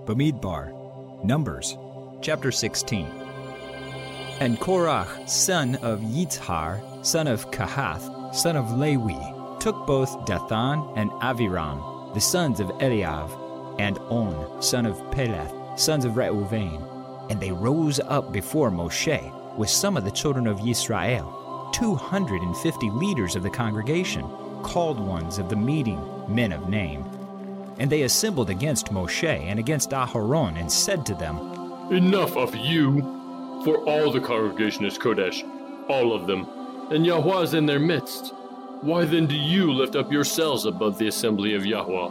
Bamidbar, Numbers, chapter 16. And Korach, son of Yitzhar, son of Kahath, son of Lewi, took both Dathan and Aviram, the sons of Eliav, and On, son of Peleth, sons of Reuven. And they rose up before Moshe with some of the children of Yisrael, 250 leaders of the congregation, called ones of the meeting, men of name. And they assembled against Moshe and against Aharon, and said to them, Enough of you, for all the congregation is Kodesh, all of them, and Yahweh is in their midst. Why then do you lift up yourselves above the assembly of Yahweh?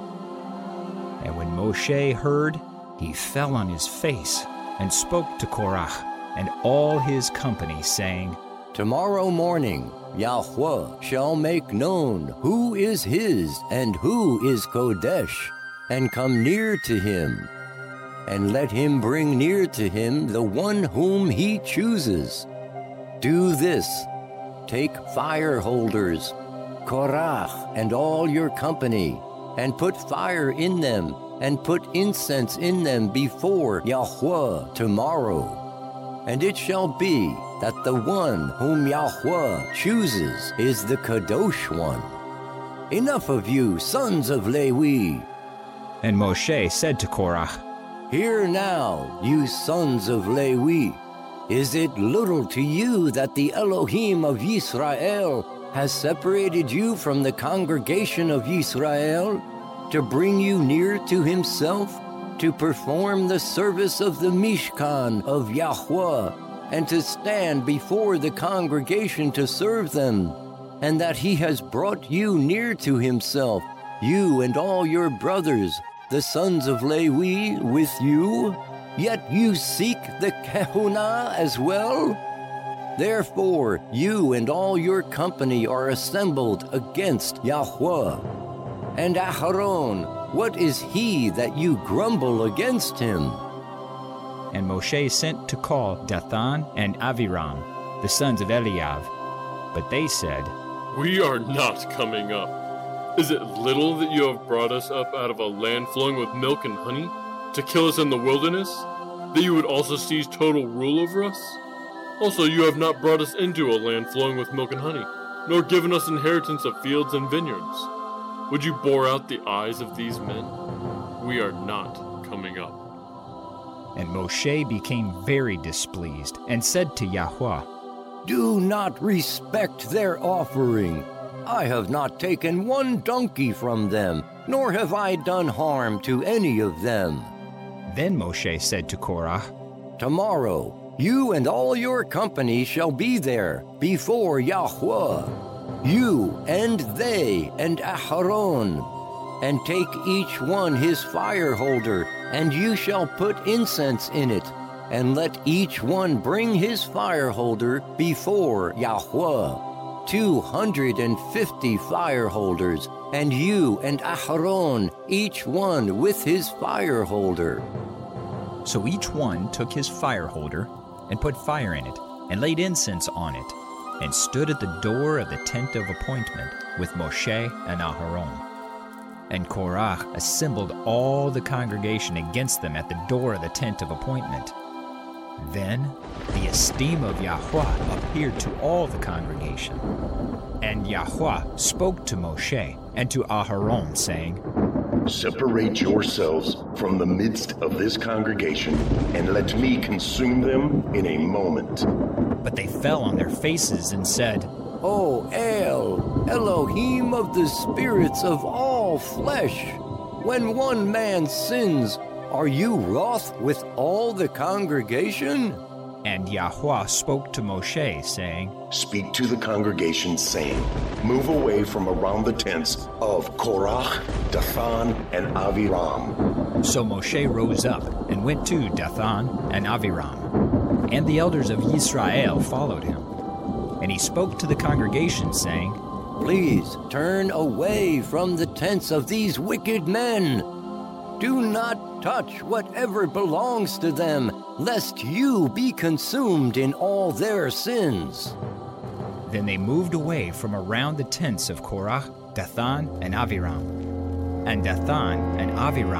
And when Moshe heard, he fell on his face, and spoke to Korach and all his company, saying, Tomorrow morning Yahweh shall make known who is his and who is Kodesh, and come near to him. And let him bring near to him the one whom he chooses. Do this, take fire holders, Korach and all your company, and put fire in them, and put incense in them before Yahweh tomorrow. And it shall be that the one whom Yahweh chooses is the Kadosh one. Enough of you, sons of Lewi. And Moshe said to Korach, Hear now, you sons of Lewi. Is it little to you that the Elohim of Yisrael has separated you from the congregation of Yisrael, to bring you near to himself, to perform the service of the Mishkan of Yahweh, and to stand before the congregation to serve them, and that he has brought you near to himself, you and all your brothers, the sons of Lewi, with you? Yet you seek the Kehunah as well? Therefore you and all your company are assembled against Yahweh. And Aharon, what is he that you grumble against him? And Moshe sent to call Dathan and Aviram, the sons of Eliav. But they said, We are not coming up. Is it little that you have brought us up out of a land flowing with milk and honey, to kill us in the wilderness, that you would also seize total rule over us? Also, you have not brought us into a land flowing with milk and honey, nor given us inheritance of fields and vineyards. Would you bore out the eyes of these men? We are not coming up. And Moshe became very displeased, and said to Yahweh, Do not respect their offering. I have not taken one donkey from them, nor have I done harm to any of them. Then Moshe said to Korah, Tomorrow you and all your company shall be there before Yahweh, you and they and Aharon, and take each one his fire holder, and you shall put incense in it, and let each one bring his fire holder before Yahweh. 250 fire holders, and you and Aharon, each one with his fire holder. So each one took his fire holder, and put fire in it, and laid incense on it, and stood at the door of the tent of appointment with Moshe and Aharon. And Korah assembled all the congregation against them at the door of the tent of appointment. Then the esteem of Yahweh appeared to all the congregation. And Yahweh spoke to Moshe and to Aharon, saying, Separate yourselves from the midst of this congregation, and let me consume them in a moment. But they fell on their faces and said, O El, Elohim of the spirits of all flesh, when one man sins, are you wroth with all the congregation? And Yahweh spoke to Moshe, saying, Speak to the congregation, saying, Move away from around the tents of Korach, Dathan, and Aviram. So Moshe rose up and went to Dathan and Aviram, and the elders of Yisrael followed him. And he spoke to the congregation, saying, Please turn away from the tents of these wicked men. Do not touch whatever belongs to them, lest you be consumed in all their sins. Then they moved away from around the tents of Korah, Dathan, and Aviram. And Dathan and Aviram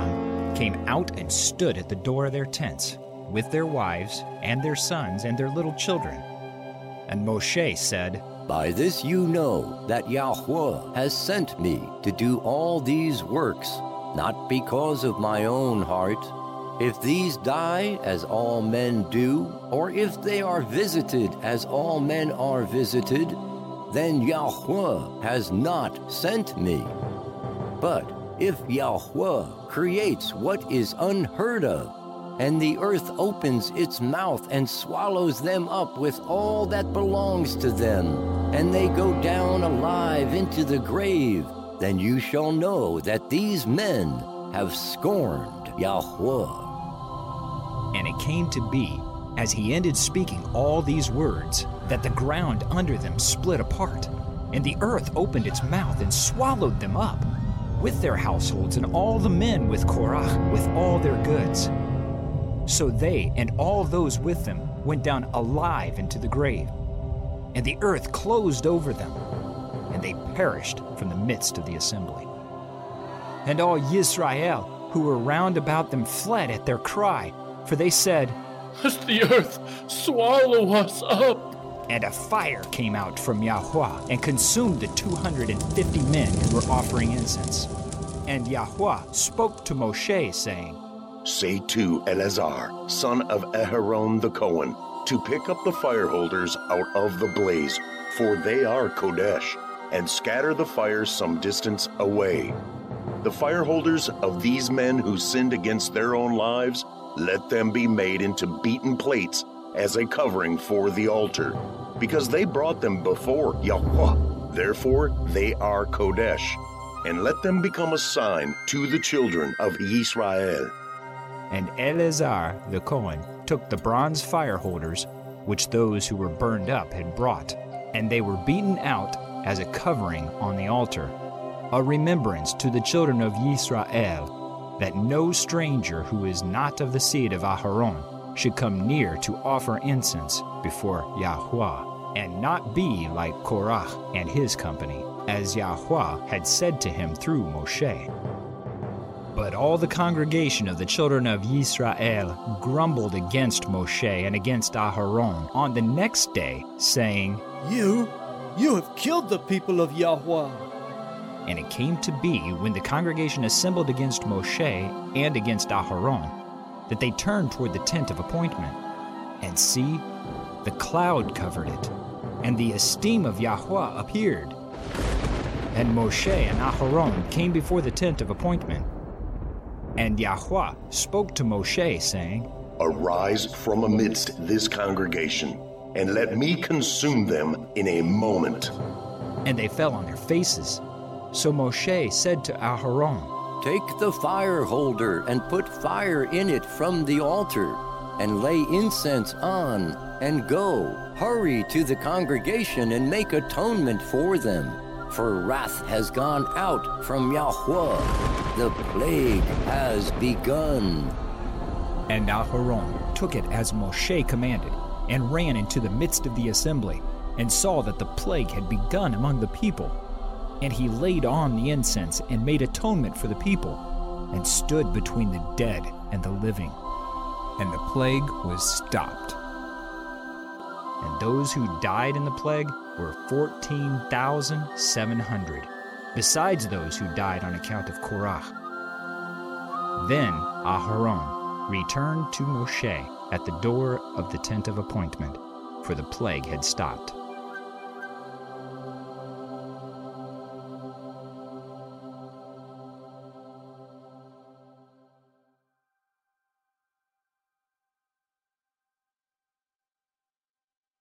came out and stood at the door of their tents, with their wives and their sons and their little children. And Moshe said, By this you know that Yahweh has sent me to do all these works, not because of my own heart. If these die as all men do, or if they are visited as all men are visited, then Yahweh has not sent me. But if Yahweh creates what is unheard of, and the earth opens its mouth and swallows them up with all that belongs to them, and they go down alive into the grave, then you shall know that these men have scorned Yahweh. And it came to be, as he ended speaking all these words, that the ground under them split apart, and the earth opened its mouth and swallowed them up, with their households and all the men with Korah, with all their goods. So they and all those with them went down alive into the grave, and the earth closed over them, and they perished from the midst of the assembly. And all Yisrael who were round about them fled at their cry, for they said, Lest the earth swallow us up. And a fire came out from Yahweh and consumed the 250 men who were offering incense. And Yahweh spoke to Moshe, saying, Say to Eleazar, son of Aharon the Cohen, to pick up the fire holders out of the blaze, for they are Kodesh, and scatter the fire some distance away. The fire holders of these men who sinned against their own lives, let them be made into beaten plates as a covering for the altar, because they brought them before Yahweh. Therefore they are Kodesh, and let them become a sign to the children of Yisrael. And Eleazar the Cohen took the bronze fire holders, which those who were burned up had brought, and they were beaten out as a covering on the altar, a remembrance to the children of Yisrael, that no stranger who is not of the seed of Aharon should come near to offer incense before Yahweh, and not be like Korah and his company, as Yahweh had said to him through Moshe. But all the congregation of the children of Yisrael grumbled against Moshe and against Aharon on the next day, saying, You have killed the people of Yahweh. And it came to be, when the congregation assembled against Moshe and against Aharon, that they turned toward the tent of appointment. And see, the cloud covered it, and the esteem of Yahweh appeared. And Moshe and Aharon came before the tent of appointment. And Yahweh spoke to Moshe, saying, Arise from amidst this congregation, and let me consume them in a moment. And they fell on their faces. So Moshe said to Aharon, Take the fire holder and put fire in it from the altar, and lay incense on, and go. Hurry to the congregation and make atonement for them. For wrath has gone out from Yahweh. The plague has begun. And Aharon took it as Moshe commanded, and ran into the midst of the assembly, and saw that the plague had begun among the people. And he laid on the incense and made atonement for the people, and stood between the dead and the living. And the plague was stopped. And those who died in the plague were 14,700, besides those who died on account of Korah. Then Aharon returned to Moshe at the door of the tent of appointment, for the plague had stopped.